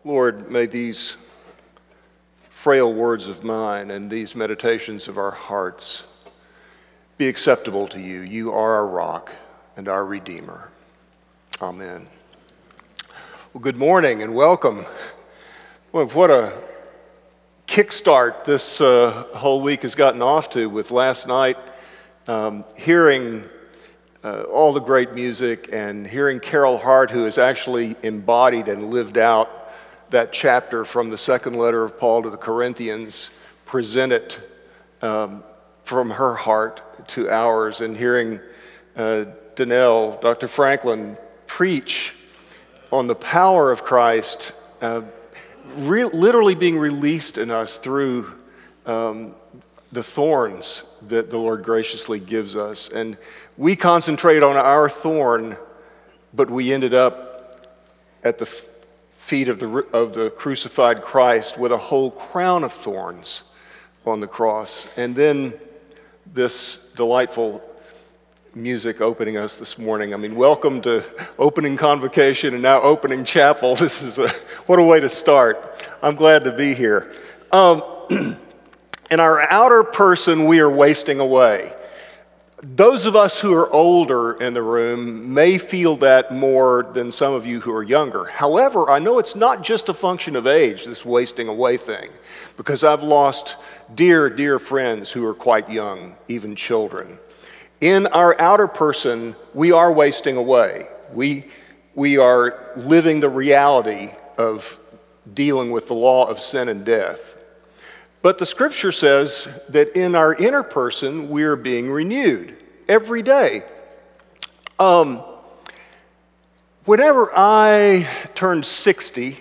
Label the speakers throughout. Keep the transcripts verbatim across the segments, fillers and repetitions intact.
Speaker 1: Lord, may these frail words of mine and these meditations of our hearts be acceptable to you. You are our rock and our Redeemer. Amen. Well, good morning and welcome. Well, what a kickstart this uh, whole week has gotten off to with last night um, hearing uh, all the great music and hearing Carol Hart, who has actually embodied and lived out that chapter from the second letter of Paul to the Corinthians, present it um, from her heart to ours, and hearing uh, Danelle, Doctor Franklin, preach on the power of Christ, uh, re- literally being released in us through um, the thorns that the Lord graciously gives us. And we concentrate on our thorn, but we ended up at the feet of the of the crucified Christ with a whole crown of thorns on the cross. And then this delightful music opening us this morning. I mean, welcome to opening convocation and now opening chapel. This is a, what a way to start. I'm glad to be here. Um, in our outer person, we are wasting away. Those of us who are older in the room may feel that more than some of you who are younger. However, I know it's not just a function of age, this wasting away thing, because I've lost dear, dear friends who are quite young, even children. In our outer person, we are wasting away. We, we are living the reality of dealing with the law of sin and death. But the scripture says that in our inner person, we're being renewed every day. Um, whenever I turned sixty,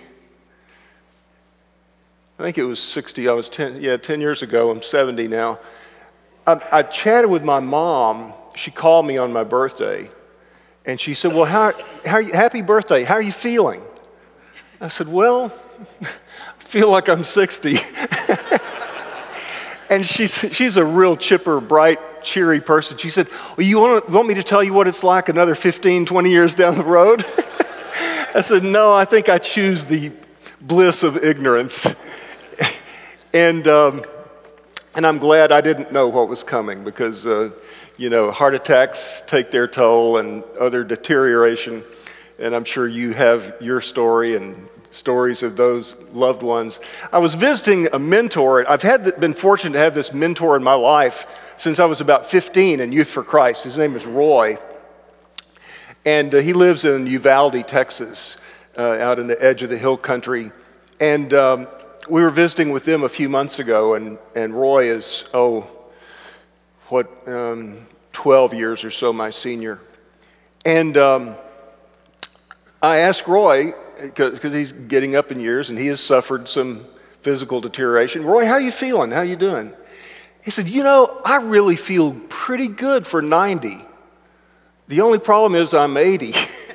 Speaker 1: I think it was sixty, I was ten, yeah, ten years ago, I'm seventy now. I, I chatted with my mom. She called me on my birthday, and she said, well, how, how, happy birthday, how are you feeling? I said, well, I feel like I'm sixty. And she's, she's a real chipper, bright, cheery person. She said, well, you want, want me to tell you what it's like another fifteen, twenty years down the road? I said, no, I think I choose the bliss of ignorance. and um, and I'm glad I didn't know what was coming, because, uh, you know, heart attacks take their toll and other deterioration. And I'm sure you have your story and stories of those loved ones. I was visiting a mentor. I've had been fortunate to have this mentor in my life since I was about fifteen in Youth for Christ. His name is Roy, and uh, he lives in Uvalde, Texas, uh, out in the edge of the hill country. And um, we were visiting with them a few months ago, and, and Roy is, oh, what, um, twelve years or so my senior. And um, I asked Roy, because he's getting up in years and he has suffered some physical deterioration. Roy, how are you feeling? How are you doing? He said, you know, I really feel pretty good for ninety. The only problem is I'm eighty.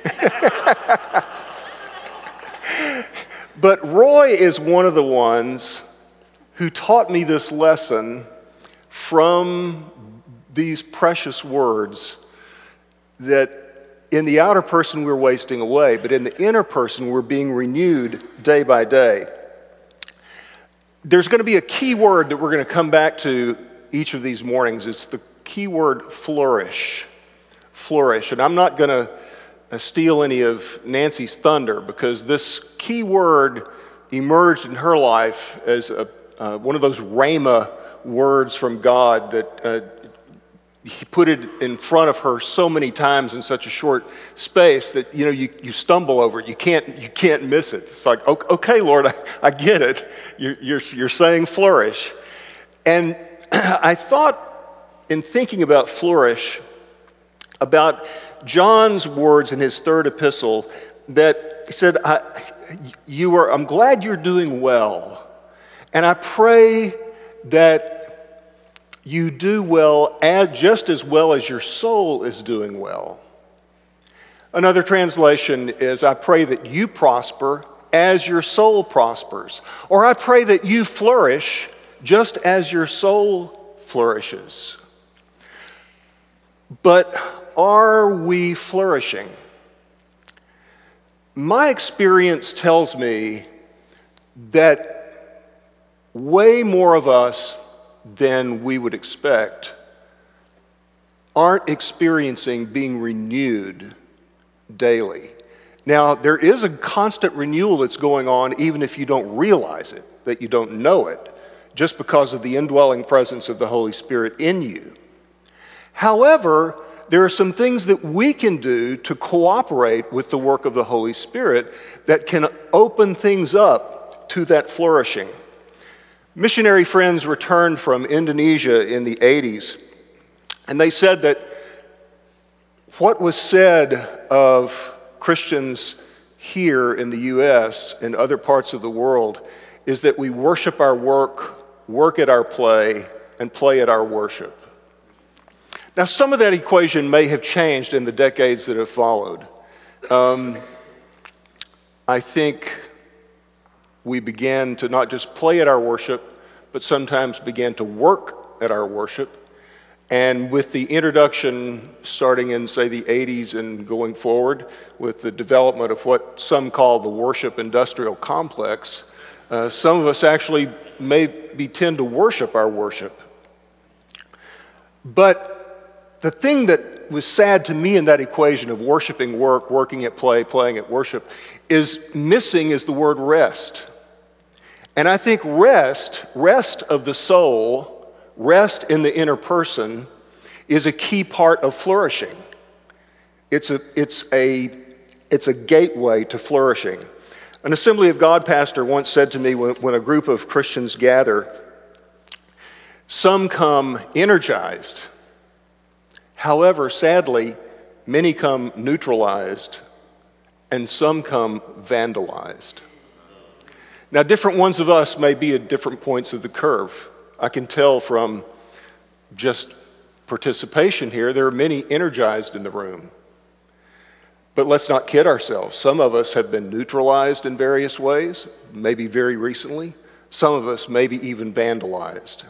Speaker 1: But Roy is one of the ones who taught me this lesson from these precious words, that in the outer person, we're wasting away, but in the inner person, we're being renewed day by day. There's going to be a key word that we're going to come back to each of these mornings. It's the key word flourish. Flourish. And I'm not going to steal any of Nancy's thunder, because this key word emerged in her life as a, uh, one of those rhema words from God that uh, He put it in front of her so many times in such a short space that, you know, you, you stumble over it. You can't, you can't miss it. It's like, okay, Lord, I, I get it. You're, you're, you're saying flourish. And I thought, in thinking about flourish, about John's words in his third epistle, that he said, I, you are, I'm glad you're doing well. And I pray that you do well, as, just as well as your soul is doing well. Another translation is, I pray that you prosper as your soul prospers. Or I pray that you flourish just as your soul flourishes. But are we flourishing? My experience tells me that way more of us than we would expect aren't experiencing being renewed daily. Now, there is a constant renewal that's going on even if you don't realize it, that you don't know it, just because of the indwelling presence of the Holy Spirit in you. However, there are some things that we can do to cooperate with the work of the Holy Spirit that can open things up to that flourishing. Missionary friends returned from Indonesia in the eighties, and they said that what was said of Christians here in the U S and other parts of the world is that we worship our work, work at our play, and play at our worship. Now, some of that equation may have changed in the decades that have followed. Um, I think we began to not just play at our worship, but sometimes began to work at our worship. And with the introduction, starting in, say, the eighties and going forward, with the development of what some call the worship industrial complex, uh, some of us actually maybe tend to worship our worship. But the thing that was sad to me in that equation of worshiping work, working at play, playing at worship, is missing is the word rest. And I think rest, rest of the soul, rest in the inner person, is a key part of flourishing. It's a, it's a, it's a gateway to flourishing. An Assembly of God pastor once said to me when, when a group of Christians gather, some come energized. However, sadly, many come neutralized and some come vandalized. Now, different ones of us may be at different points of the curve. I can tell from just participation here, there are many energized in the room. But let's not kid ourselves. Some of us have been neutralized in various ways, maybe very recently. Some of us maybe even vandalized.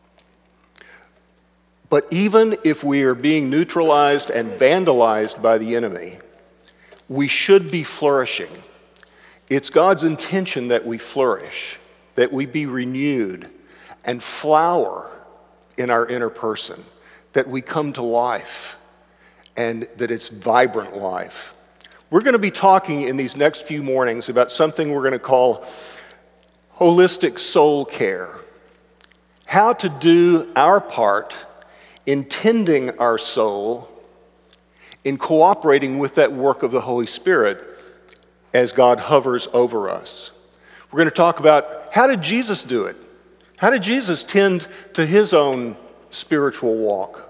Speaker 1: But even if we are being neutralized and vandalized by the enemy, we should be flourishing. It's God's intention that we flourish, that we be renewed and flower in our inner person, that we come to life and that it's vibrant life. We're going to be talking in these next few mornings about something we're going to call holistic soul care. How to do our part in tending our soul, in cooperating with that work of the Holy Spirit as God hovers over us. We're going to talk about how did Jesus do it? How did Jesus tend to his own spiritual walk?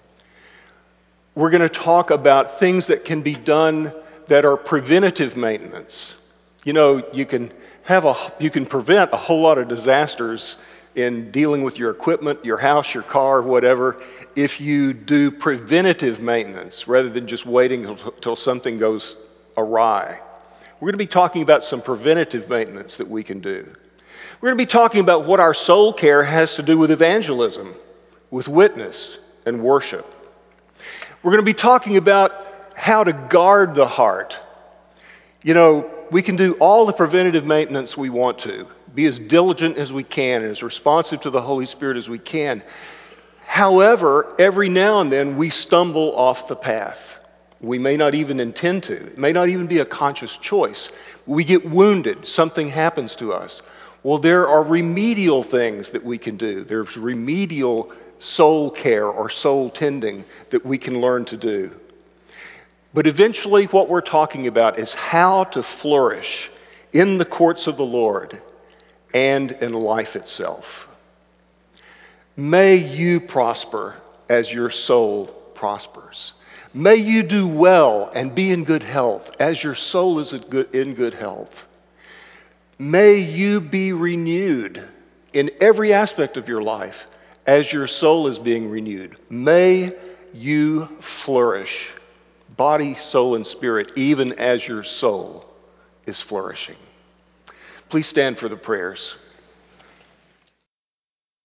Speaker 1: We're going to talk about things that can be done that are preventative maintenance. You know, you can have a, you can prevent a whole lot of disasters in dealing with your equipment, your house, your car, whatever, if you do preventative maintenance rather than just waiting until something goes awry. We're going to be talking about some preventative maintenance that we can do. We're going to be talking about what our soul care has to do with evangelism, with witness and worship. We're going to be talking about how to guard the heart. You know, we can do all the preventative maintenance we want to, be as diligent as we can, and as responsive to the Holy Spirit as we can. However, every now and then we stumble off the path. We may not even intend to. It may not even be a conscious choice. We get wounded. Something happens to us. Well, there are remedial things that we can do. There's remedial soul care or soul tending that we can learn to do. But eventually what we're talking about is how to flourish in the courts of the Lord and in life itself. May you prosper as your soul prospers. May you do well and be in good health as your soul is in good health. May you be renewed in every aspect of your life as your soul is being renewed. May you flourish, body, soul, and spirit, even as your soul is flourishing. Please stand for the prayers.